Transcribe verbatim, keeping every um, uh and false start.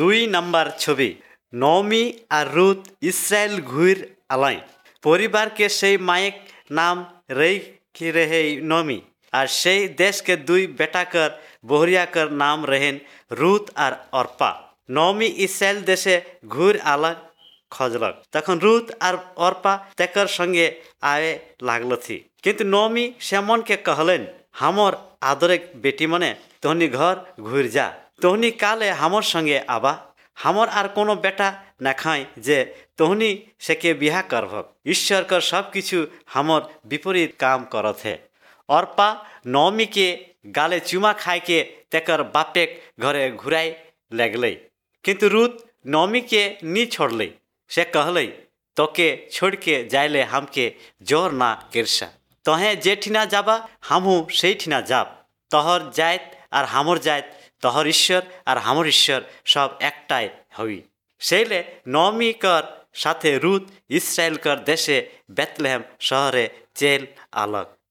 দুই নাম্বার ছবি। নমি আর রুত ইসরায়েল ঘুর আলাই পরিবারকে সেই মায়েক নাম রেখি रहे नमी আর সেই দেশকে দুই বেটাকর বহরিয়াকর নাম रहेन রুত আর অর্পা। নমি ইসরায়েল দেশে ঘুর আলাক খজলক, তখন রুত আর অর্পা তেকর সঙ্গে আয়ে লাগলো থি। কিন্তু নমি সেমনকে कहलेन, हमर आदरे बेटी मने तोहनी घर घुर जा, तोहनी काले हमर संगे आबा, हमर आर कोनो बेटा ना खाई जे तोहनी सेके बिहा करभक। ईश्वर कर सब किछु हमर विपरीत काम करत है। অর্পা নমিকে গালে চুমা খাইকে তেকর বাপেক ঘরে ঘুরাই লাগলে। কিন্তু রুত নমিকে নি छोड़ले। से कहले, तोके छोड़ के जाइले हमके जोर ना किरसा, तोहे जे ठिना जाबा हमहू से ठिना जाब, तोहर जात और हमर जात, तोहर ईश्वर और हमर ईश्वर सब एकटाई हई। सेले नमी कर साथे रूत इस्राएल कर देशे बेतलेहम शहरे चेल आलक।